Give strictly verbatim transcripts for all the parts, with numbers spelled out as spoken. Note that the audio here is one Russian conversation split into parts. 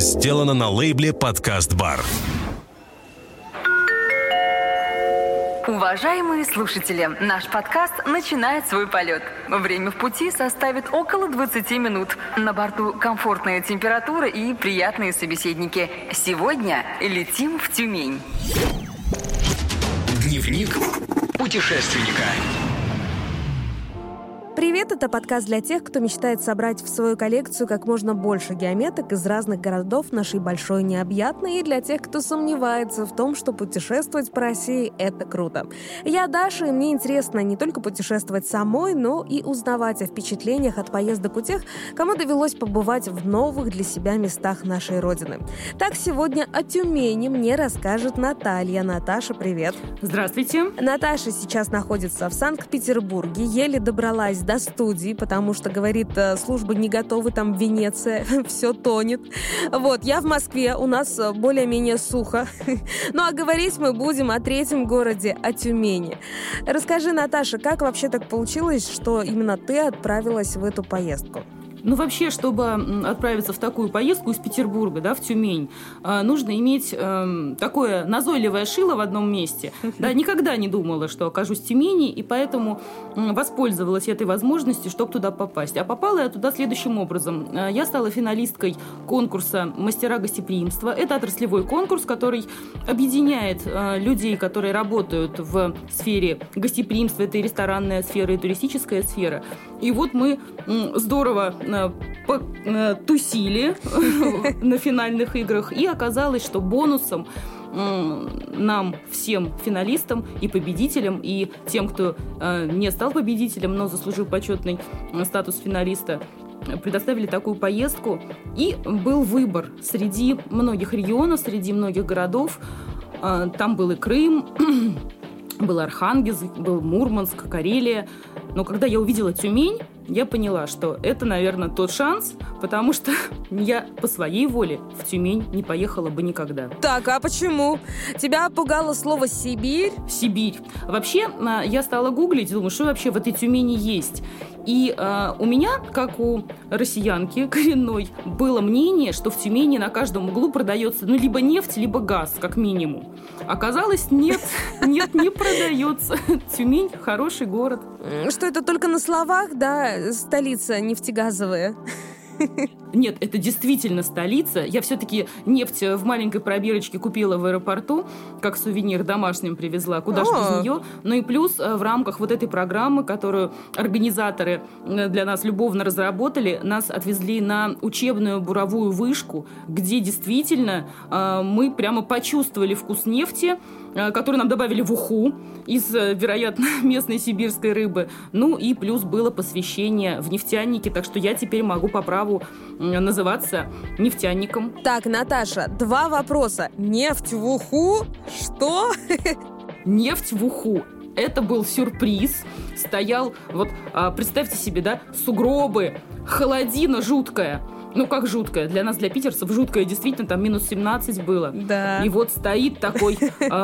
сделано на лейбле «Подкаст Бар». Уважаемые слушатели, наш подкаст начинает свой полет. Время в пути составит около двадцать минут. На борту комфортная температура и приятные собеседники. Сегодня летим в Тюмень. Дневник путешественника. Привет, это подкаст для тех, кто мечтает собрать в свою коллекцию как можно больше геометок из разных городов нашей большой необъятной, и для тех, кто сомневается в том, что путешествовать по России — это круто. Я Даша, и мне интересно не только путешествовать самой, но и узнавать о впечатлениях от поездок у тех, кому довелось побывать в новых для себя местах нашей Родины. Так, сегодня о Тюмени мне расскажет Наталья. Наташа, привет. Здравствуйте. Наташа сейчас находится в Санкт-Петербурге, еле добралась до студии, потому что, говорит, службы не готовы, там Венеция, все тонет. Вот, я в Москве, у нас более-менее сухо. Ну, а говорить мы будем о третьем городе, о Тюмени. Расскажи, Наташа, как вообще так получилось, что именно ты отправилась в эту поездку? Ну, вообще, чтобы отправиться в такую поездку из Петербурга, да, в Тюмень, нужно иметь э, такое назойливое шило в одном месте. Да, никогда не думала, что окажусь в Тюмени, и поэтому воспользовалась этой возможностью, чтобы туда попасть. А попала я туда следующим образом. Я стала финалисткой конкурса «Мастера гостеприимства». Это отраслевой конкурс, который объединяет э, людей, которые работают в сфере гостеприимства. Это и ресторанная сфера, и туристическая сфера. И вот мы э, здорово потусили на финальных играх, и оказалось, что бонусом нам, всем финалистам и победителям, и тем, кто не стал победителем, но заслужил почетный статус финалиста, предоставили такую поездку. И был выбор среди многих регионов, среди многих городов. Там был и Крым, был Архангельск, был Мурманск, Карелия. Но когда я увидела Тюмень, я поняла, что это, наверное, тот шанс, потому что я по своей воле в Тюмень не поехала бы никогда. Так, а почему? Тебя пугало слово «Сибирь»? Сибирь. Вообще, я стала гуглить, думаю, что вообще в этой Тюмени есть. И э, у меня, как у россиянки коренной, было мнение, что в Тюмени на каждом углу продается, ну, либо нефть, либо газ, как минимум. Оказалось, нет, нет, не продается. Тюмень – хороший город. Что это только на словах, да, столица нефтегазовая? Нет, это действительно столица. Я все-таки нефть в маленькой пробирочке купила в аэропорту, как сувенир домашним привезла, куда же без нее. Ну и плюс в рамках вот этой программы, которую организаторы для нас любовно разработали, нас отвезли на учебную буровую вышку, где действительно мы прямо почувствовали вкус нефти, которую нам добавили в уху из, вероятно, местной сибирской рыбы. Ну и плюс было посвящение в нефтяники, так что я теперь могу по праву называться нефтяником. Так, Наташа, два вопроса. Нефть в уху? Что? Нефть в уху. Это был сюрприз. Стоял, вот, представьте себе, да, сугробы, холодина жуткая. Ну, как жуткая? Для нас, для питерцев, жуткая. Действительно, там минус семнадцать было. Да. И вот стоит такой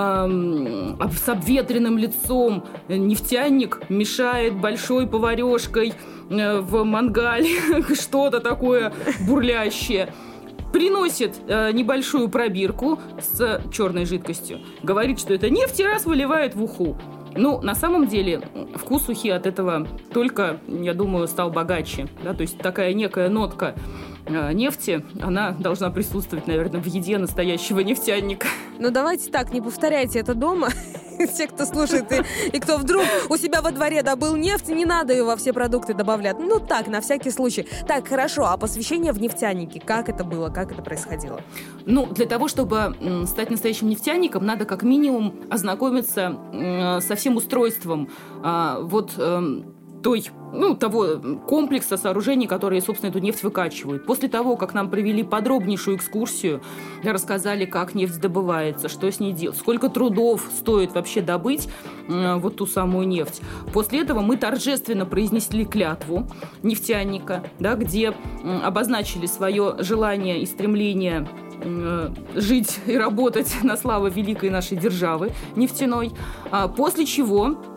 эм, с обветренным лицом нефтяник, мешает большой поварешкой э, в мангале что-то такое бурлящее. Приносит э, небольшую пробирку с черной жидкостью. Говорит, что это нефть, и раз выливает в уху. Ну, на самом деле, вкус ухи от этого только, я думаю, стал богаче. Да? То есть такая некая нотка э, нефти, она должна присутствовать, наверное, в еде настоящего нефтяника. Ну, давайте так, не повторяйте это дома. Те, кто слушает, и, и кто вдруг у себя во дворе добыл нефть, не надо ее во все продукты добавлять. Ну, так, на всякий случай. Так, хорошо, а посвящение в нефтяники, как это было, как это происходило? Ну, для того, чтобы м, стать настоящим нефтяником, надо как минимум ознакомиться м, со всем устройством а, вот м, той, ну, того комплекса сооружений, которые, собственно, эту нефть выкачивают. После того, как нам провели подробнейшую экскурсию, рассказали, как нефть добывается, что с ней делать, сколько трудов стоит вообще добыть э, вот ту самую нефть. После этого мы торжественно произнесли клятву нефтяника, да, где э, обозначили свое желание и стремление э, жить и работать на славу великой нашей державы нефтяной. А после чего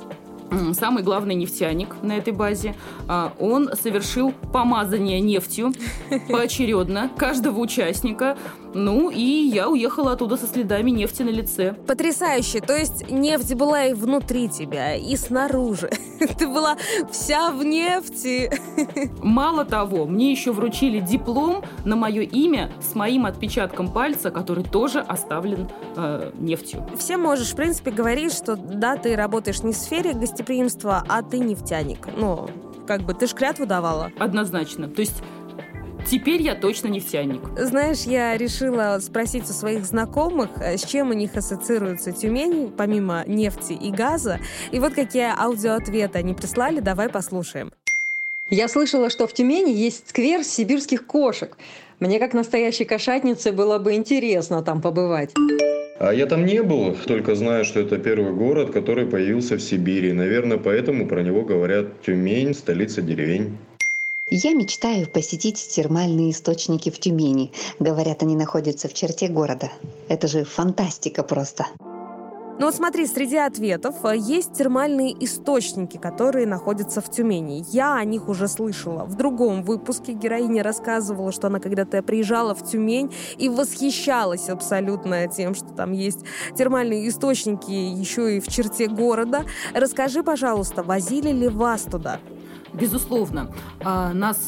самый главный нефтяник на этой базе. Он совершил помазание нефтью поочередно каждого участника. Ну, и я уехала оттуда со следами нефти на лице. Потрясающе. То есть нефть была и внутри тебя, и снаружи. Ты была вся в нефти. Мало того, мне еще вручили диплом на мое имя с моим отпечатком пальца, который тоже оставлен э, нефтью. Всем можешь, в принципе, говорить, что да, ты работаешь не в сфере гостеприимства, а ты нефтяник. Ну, как бы, ты ж клятву давала. Однозначно. То есть теперь я точно нефтяник. Знаешь, я решила спросить у своих знакомых, с чем у них ассоциируется Тюмень, помимо нефти и газа. И вот какие аудиоответы они прислали, давай послушаем. Я слышала, что в Тюмени есть сквер сибирских кошек. Мне, как настоящей кошатнице, было бы интересно там побывать. А я там не был, только знаю, что это первый город, который появился в Сибири. Наверное, поэтому про него говорят Тюмень, столица деревень. Я мечтаю посетить термальные источники в Тюмени. Говорят, они находятся в черте города. Это же фантастика просто. Ну вот смотри, среди ответов есть термальные источники, которые находятся в Тюмени. Я о них уже слышала. В другом выпуске героиня рассказывала, что она когда-то приезжала в Тюмень и восхищалась абсолютно тем, что там есть термальные источники еще и в черте города. Расскажи, пожалуйста, возили ли вас туда? Безусловно, нас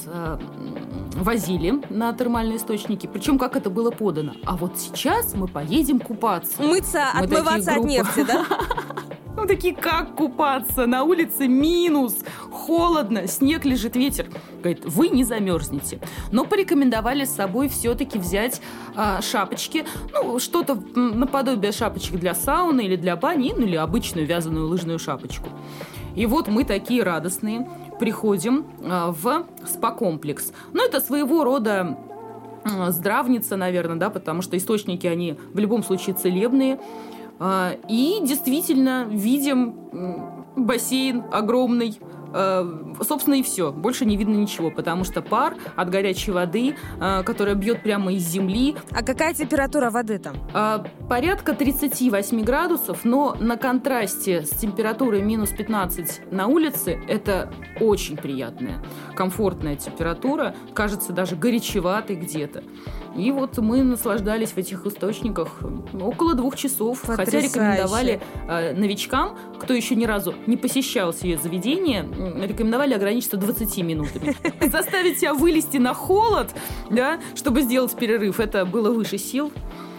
возили на термальные источники, причем как это было подано. А вот сейчас мы поедем купаться. Мыться, мы отмываться от нефти, да? Мы такие, как купаться? На улице минус, холодно, снег лежит, ветер. Говорит, вы не замерзнете. Но порекомендовали с собой все-таки взять а, шапочки, ну, что-то наподобие шапочек для сауны или для бани, ну, или обычную вязаную лыжную шапочку. И вот мы такие радостные приходим а, в спа-комплекс. Ну, это своего рода а, здравница, наверное, да, потому что источники, они в любом случае целебные. А, и действительно видим бассейн огромный. Собственно, и все. Больше не видно ничего, потому что пар от горячей воды, которая бьет прямо из земли. А какая температура воды там? Порядка тридцать восемь градусов, но на контрасте с температурой минус пятнадцать на улице это очень приятная, комфортная температура. Кажется, даже горячеватой где-то. И вот мы наслаждались в этих источниках около двух часов. Потрясающе. Хотя рекомендовали э, новичкам, кто еще ни разу не посещал сие заведение, рекомендовали ограничиться двадцатью минутами. Заставить себя вылезти на холод, да, чтобы сделать перерыв, это было выше сил.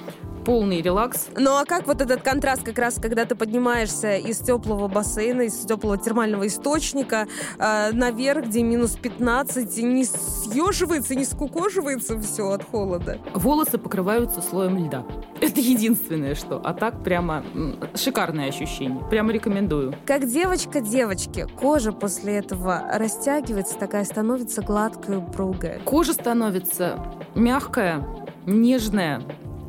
Полный релакс. Ну а как вот этот контраст, как раз когда ты поднимаешься из теплого бассейна, из теплого термального источника э, наверх, где минус пятнадцать, и не съеживается, не скукоживается все от холода? Волосы покрываются слоем льда. Это единственное, что. А так прямо м, шикарное ощущение. Прямо рекомендую. Как девочка девочки, кожа после этого растягивается, такая становится гладкая, упругая. Кожа становится мягкая, нежная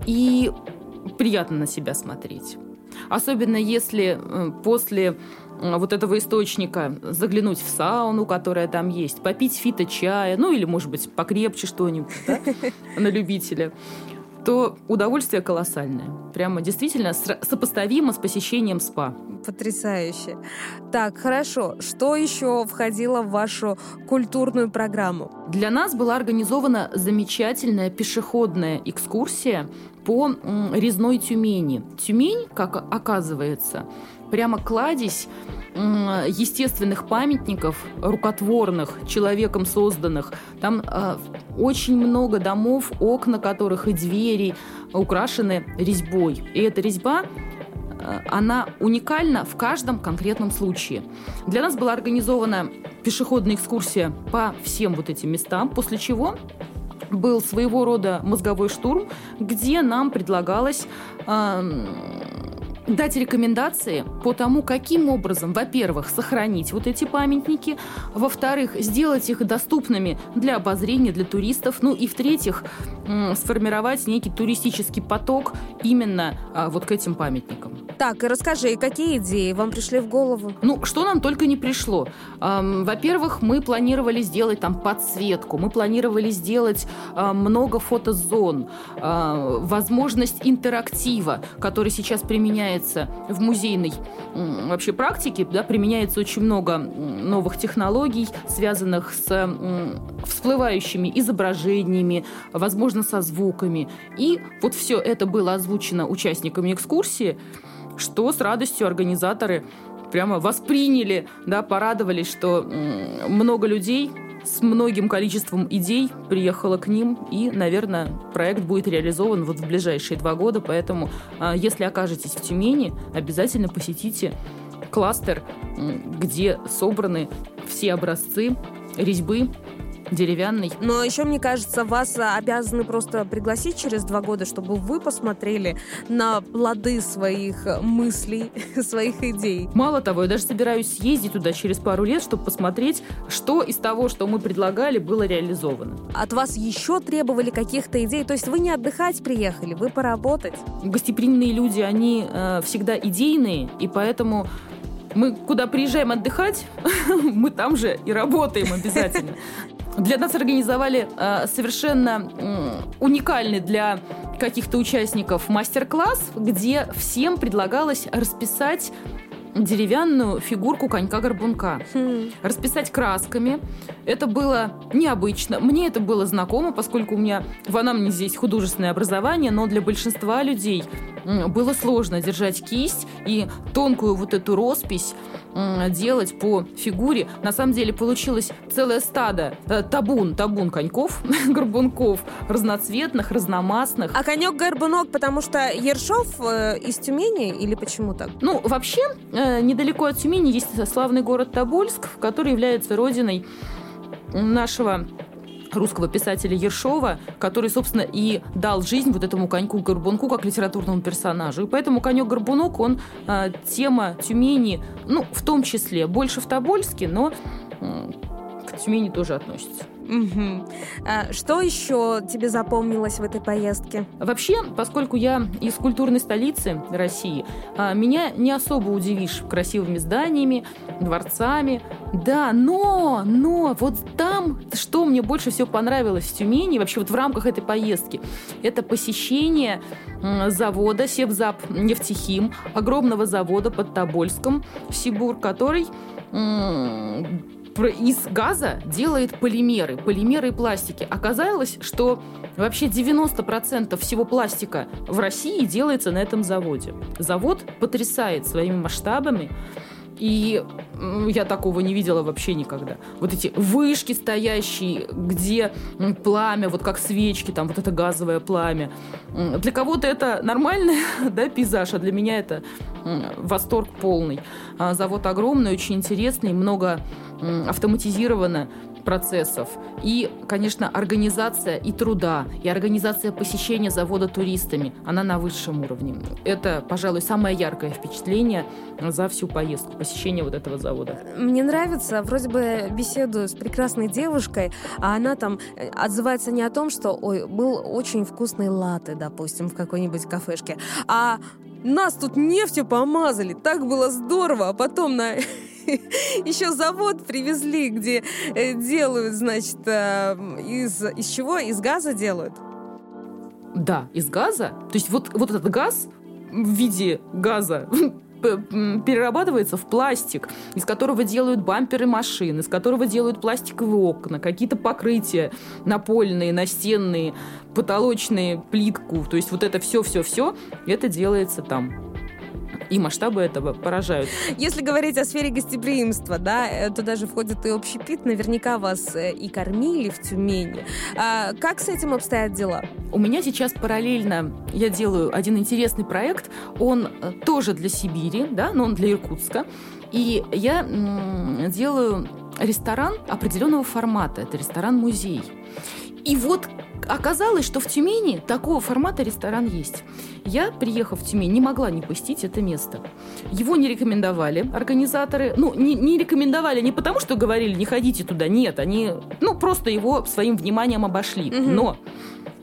и приятно на себя смотреть. Особенно если э, после э, вот этого источника заглянуть в сауну, которая там есть, попить фито-чая, ну или, может быть, покрепче что-нибудь, да, на любителя, то удовольствие колоссальное. Прямо действительно сопоставимо с посещением спа. Потрясающе. Так, хорошо. Что еще входило в вашу культурную программу? Для нас была организована замечательная пешеходная экскурсия по резной Тюмени. Тюмень, как оказывается, прямо кладезь естественных памятников, рукотворных, человеком созданных. Там э, очень много домов, окна которых и двери украшены резьбой. И эта резьба, э, она уникальна в каждом конкретном случае. Для нас была организована пешеходная экскурсия по всем вот этим местам, после чего был своего рода мозговой штурм, где нам предлагалось э, дать рекомендации по тому, каким образом, во-первых, сохранить вот эти памятники, во-вторых, сделать их доступными для обозрения, для туристов, ну и, в-третьих, сформировать некий туристический поток именно а, вот к этим памятникам. Так, и расскажи, какие идеи вам пришли в голову? Ну, что нам только не пришло. Эм, во-первых, мы планировали сделать там подсветку, мы планировали сделать э, много фотозон, э, возможность интерактива, который сейчас применяется в музейной э, вообще практике, да, применяется очень много новых технологий, связанных с э, всплывающими изображениями, возможно, со звуками. И вот все это было озвучено участниками экскурсии, что с радостью организаторы прямо восприняли, да, порадовались, что много людей с многим количеством идей приехало к ним, и, наверное, проект будет реализован вот в ближайшие два года, поэтому, если окажетесь в Тюмени, обязательно посетите кластер, где собраны все образцы резьбы деревянный. Но еще, мне кажется, вас обязаны просто пригласить через два года, чтобы вы посмотрели на плоды своих мыслей, своих идей. Мало того, я даже собираюсь съездить туда через пару лет, чтобы посмотреть, что из того, что мы предлагали, было реализовано. От вас еще требовали каких-то идей? То есть вы не отдыхать приехали, вы поработать? Гостеприимные люди, они э, всегда идейные, и поэтому мы куда приезжаем отдыхать, мы там же и работаем обязательно. Для нас организовали э, совершенно э, уникальный для каких-то участников мастер-класс, где всем предлагалось расписать деревянную фигурку конька-горбунка. Хм. Расписать красками. Это было необычно. Мне это было знакомо, поскольку у меня в анамнезе есть художественное образование, но для большинства людей было сложно держать кисть и тонкую вот эту роспись делать по фигуре. На самом деле получилось целое стадо, табун, табун коньков, горбунков, разноцветных, разномастных. А конек-горбунок, потому что Ершов э, из Тюмени или почему так? Ну, вообще, э, недалеко от Тюмени есть славный город Тобольск, который является родиной нашего русского писателя Ершова, который, собственно, и дал жизнь вот этому коньку-горбунку как литературному персонажу. И поэтому конек-горбунок, он э, тема Тюмени, ну, в том числе, больше в Тобольске, но э, к Тюмени тоже относится. Угу. А что еще тебе запомнилось в этой поездке? Вообще, поскольку я из культурной столицы России, меня не особо удивишь красивыми зданиями, дворцами. Да, но, но вот там, что мне больше всего понравилось в Тюмени, вообще вот в рамках этой поездки, это посещение завода Севзап Нефтехим, огромного завода под Тобольском, Сибур, который из газа делает полимеры, полимеры и пластики. Оказалось, что вообще девяносто процентов всего пластика в России делается на этом заводе. Завод потрясает своими масштабами, и я такого не видела вообще никогда. Вот эти вышки стоящие, где пламя, вот как свечки, там вот это газовое пламя. Для кого-то это нормальный, да, пейзаж, а для меня это восторг полный. Завод огромный, очень интересный, много автоматизировано процессов. И, конечно, организация и труда, и организация посещения завода туристами, она на высшем уровне. Это, пожалуй, самое яркое впечатление за всю поездку, посещение вот этого завода. Мне нравится, вроде бы беседую с прекрасной девушкой, а она там отзывается не о том, что, ой, был очень вкусный латте, допустим, в какой-нибудь кафешке, а нас тут нефтью помазали, так было здорово, а потом на... еще завод привезли, где делают, значит, из, из чего? Из газа делают? Да, из газа. То есть вот, вот этот газ в виде газа перерабатывается в пластик, из которого делают бамперы машин, из которого делают пластиковые окна, какие-то покрытия напольные, настенные, потолочные, плитку. То есть вот это все-все-все, это делается там. И масштабы этого поражают. Если говорить о сфере гостеприимства, да, туда же входит и общепит. Наверняка вас и кормили в Тюмени. А как с этим обстоят дела? У меня сейчас параллельно я делаю один интересный проект. Он тоже для Сибири, да, но он для Иркутска. И я м- делаю ресторан определенного формата. Это ресторан-музей. И вот оказалось, что в Тюмени такого формата ресторан есть. Я, приехав в Тюмень, не могла не посетить это место. Его не рекомендовали организаторы. Ну, не, не рекомендовали не потому, что говорили, не ходите туда. Нет, они, ну, просто его своим вниманием обошли. Угу. Но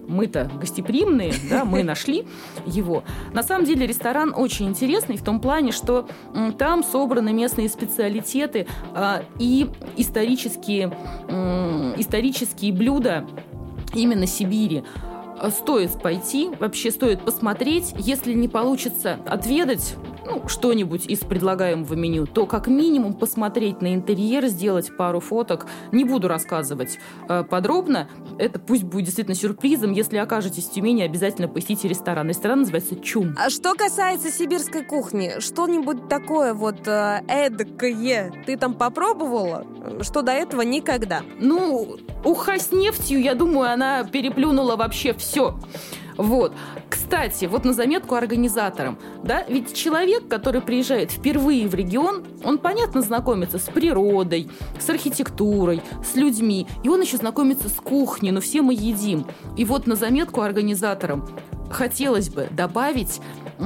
мы-то гостеприимные, да, мы нашли его. На самом деле ресторан очень интересный в том плане, что м, там собраны местные специалитеты а, и исторические, м, исторические блюда именно Сибири. Стоит пойти, вообще стоит посмотреть. Если не получится отведать ну, что-нибудь из предлагаемого меню, то как минимум посмотреть на интерьер, сделать пару фоток. Не буду рассказывать э, подробно. Это пусть будет действительно сюрпризом. Если окажетесь в Тюмени, обязательно посетите ресторан. Ресторан называется «Чум». А что касается сибирской кухни, что-нибудь такое вот э, эдакое ты там попробовала, что до этого никогда? Ну, уха с нефтью, я думаю, она переплюнула вообще все. Вот. Кстати, вот на заметку организаторам, да, ведь человек, который приезжает впервые в регион, он, понятно, знакомится с природой, с архитектурой, с людьми, и он еще знакомится с кухней, но все мы едим. И вот на заметку организаторам хотелось бы добавить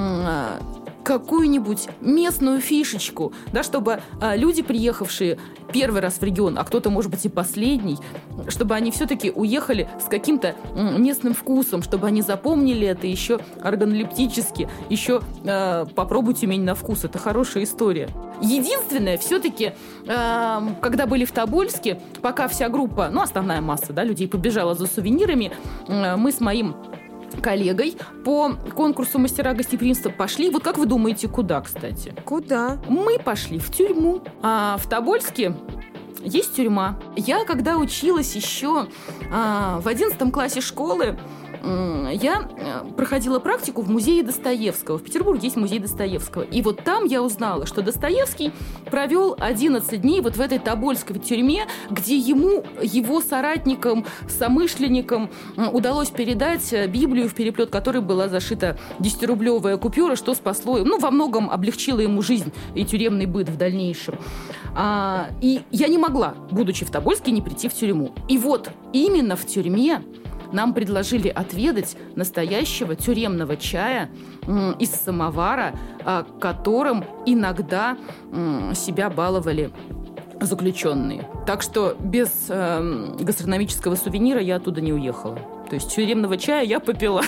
какую-нибудь местную фишечку, да, чтобы а, люди, приехавшие первый раз в регион, а кто-то, может быть, и последний, чтобы они все-таки уехали с каким-то м, местным вкусом, чтобы они запомнили это еще органолептически, еще э, попробуй Тюмень на вкус. Это хорошая история. Единственное, все-таки, э, когда были в Тобольске, пока вся группа, ну, основная масса, да, людей побежала за сувенирами, э, мы с моим коллегой по конкурсу «Мастера гостеприимства» пошли. Вот как вы думаете, куда, кстати? Куда? Мы пошли в тюрьму. А в Тобольске есть тюрьма. Я, когда училась еще а, в одиннадцатом классе школы, я проходила практику в музее Достоевского. В Петербурге есть музей Достоевского. И вот там я узнала, что Достоевский провел одиннадцать дней вот в этой тобольской тюрьме, где ему, его соратникам, somышленникам удалось передать Библию, в переплет которой была зашита десятирублевая купюра, что спасло, ну, во многом облегчило ему жизнь и тюремный быт в дальнейшем. А, и я не могла, будучи в Тобольске, не прийти в тюрьму. И вот именно в тюрьме нам предложили отведать настоящего тюремного чая м, из самовара, а, которым иногда м, себя баловали заключенные. Так что без э, гастрономического сувенира я оттуда не уехала. То есть тюремного чая я попила.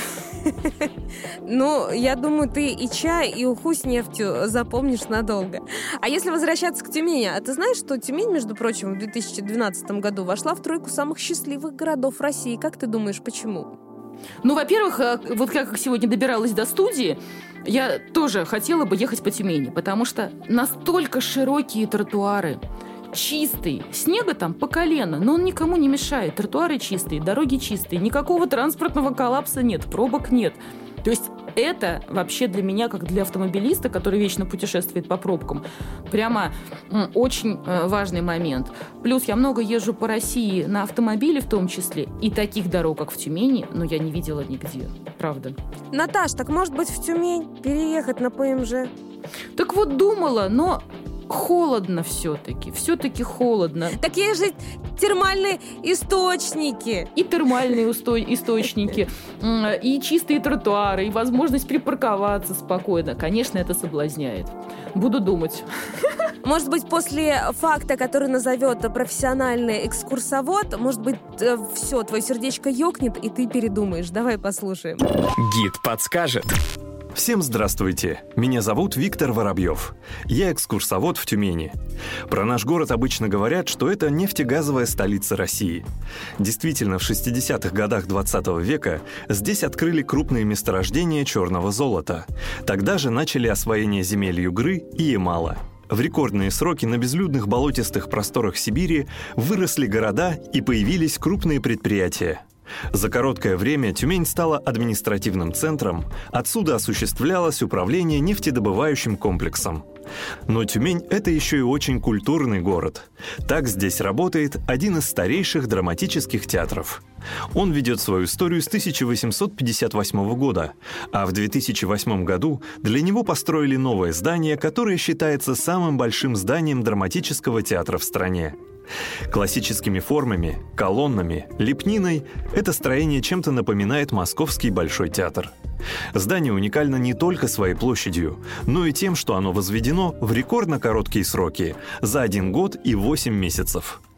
Ну, я думаю, ты и чай, и уху с нефтью запомнишь надолго. А если возвращаться к Тюмени, а ты знаешь, что Тюмень, между прочим, в две тысячи двенадцатом году вошла в тройку самых счастливых городов России? Как ты думаешь, почему? Ну, во-первых, вот как сегодня добиралась до студии, я тоже хотела бы ехать по Тюмени, потому что настолько широкие тротуары, чистый. Снега там по колено, но он никому не мешает. Тротуары чистые, дороги чистые, никакого транспортного коллапса нет, пробок нет. То есть это вообще для меня, как для автомобилиста, который вечно путешествует по пробкам, прямо м, очень э, важный момент. Плюс я много езжу по России на автомобиле в том числе, и таких дорог, как в Тюмени, ну, я не видела нигде. Правда. Наташ, так может быть в Тюмень переехать на ПМЖ? Так вот думала, но... холодно все-таки, все-таки холодно. Так есть же термальные источники. И термальные усто- источники, и чистые тротуары, и возможность припарковаться спокойно. Конечно, это соблазняет. Буду думать. Может быть, после факта, который назовет профессиональный экскурсовод, может быть, все, твое сердечко ёкнет, и ты передумаешь. Давай послушаем. Гид подскажет. Всем здравствуйте! Меня зовут Виктор Воробьев. Я экскурсовод в Тюмени. Про наш город обычно говорят, что это нефтегазовая столица России. Действительно, в шестидесятых годах двадцатого века здесь открыли крупные месторождения черного золота. Тогда же начали освоение земель Югры и Ямала. В рекордные сроки на безлюдных болотистых просторах Сибири выросли города и появились крупные предприятия. За короткое время Тюмень стала административным центром, отсюда осуществлялось управление нефтедобывающим комплексом. Но Тюмень – это еще и очень культурный город. Так здесь работает один из старейших драматических театров. Он ведет свою историю с тысяча восемьсот пятьдесят восьмого года, а в две тысячи восьмом году для него построили новое здание, которое считается самым большим зданием драматического театра в стране. Классическими формами, колоннами, лепниной это строение чем-то напоминает Московский Большой театр. Здание уникально не только своей площадью, но и тем, что оно возведено в рекордно короткие сроки – за один год и восемь месяцев.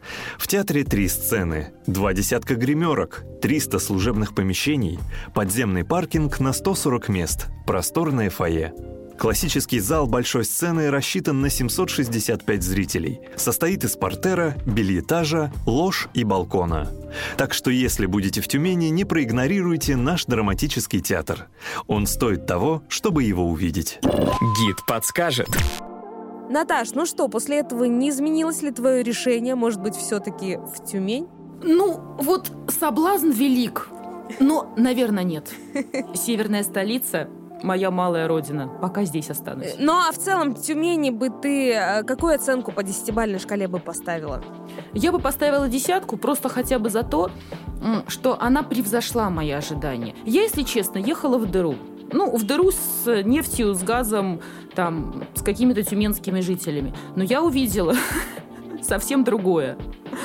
В театре три сцены, два десятка гримерок, триста служебных помещений, подземный паркинг на сто сорок мест, просторное фойе. Классический зал большой сцены рассчитан на семьсот шестьдесят пять зрителей. Состоит из портера, бельэтажа, лож и балкона. Так что если будете в Тюмени, не проигнорируйте наш драматический театр. Он стоит того, чтобы его увидеть. Гид подскажет. Наташ, ну что, после этого не изменилось ли твое решение? Может быть, все-таки в Тюмень? Ну, вот соблазн велик, но, наверное, нет. Северная столица — моя малая родина. Пока здесь останусь. Ну, а в целом, в Тюмени бы ты какую оценку по десятибалльной шкале бы поставила? Я бы поставила десятку просто хотя бы за то, что она превзошла мои ожидания. Я, если честно, ехала в дыру. Ну, в дыру с нефтью, с газом, там, с какими-то тюменскими жителями. Но я увидела совсем другое.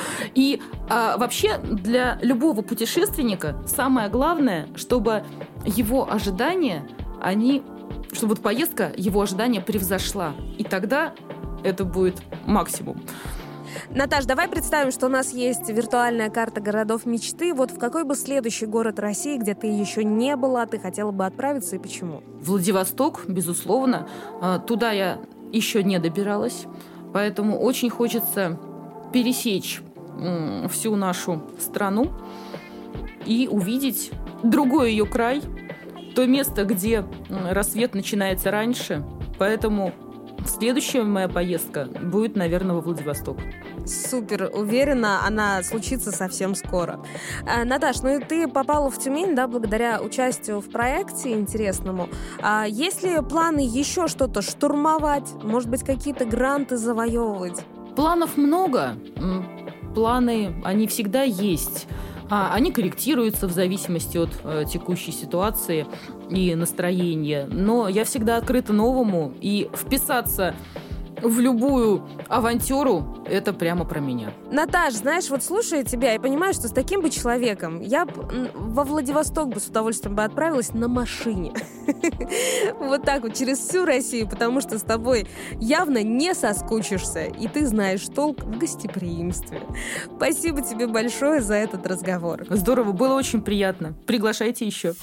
И а, вообще для любого путешественника самое главное, чтобы его ожидания, они, чтобы вот поездка его ожидания превзошла. И тогда это будет максимум. Наташ, давай представим, что у нас есть виртуальная карта городов мечты. Вот в какой бы следующий город России, где ты еще не была, ты хотела бы отправиться и почему? Владивосток, безусловно. Туда я еще не добиралась. Поэтому очень хочется пересечь всю нашу страну и увидеть другой ее край, то место, где рассвет начинается раньше. Поэтому следующая моя поездка будет, наверное, во Владивосток. Супер, уверена, она случится совсем скоро. А, Наташ, ну и ты попала в Тюмень, да, благодаря участию в проекте интересному. А есть ли планы еще что-то штурмовать? Может быть, какие-то гранты завоевывать? Планов много. Планы, они всегда есть. А, они корректируются в зависимости от э, текущей ситуации и настроения. Но я всегда открыта новому, и вписаться в любую авантюру — это прямо про меня. Наташ, знаешь, вот слушая тебя, я понимаю, что с таким бы человеком я б во Владивосток бы с удовольствием бы отправилась на машине. Вот так вот, через всю Россию, потому что с тобой явно не соскучишься, и ты знаешь толк в гостеприимстве. Спасибо тебе большое за этот разговор. Здорово, было очень приятно. Приглашайте еще.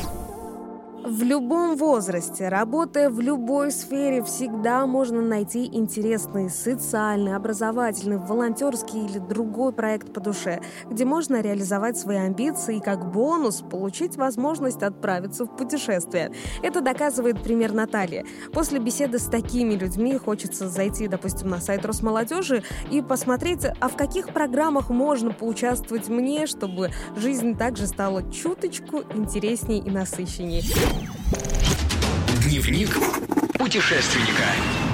В любом возрасте, работая в любой сфере, всегда можно найти интересный социальный, образовательный, волонтерский или другой проект по душе, где можно реализовать свои амбиции и как бонус получить возможность отправиться в путешествие. Это доказывает пример Натальи. После беседы с такими людьми хочется зайти, допустим, на сайт Росмолодежи и посмотреть, а в каких программах можно поучаствовать мне, чтобы жизнь также стала чуточку интереснее и насыщеннее. Дневник путешественника.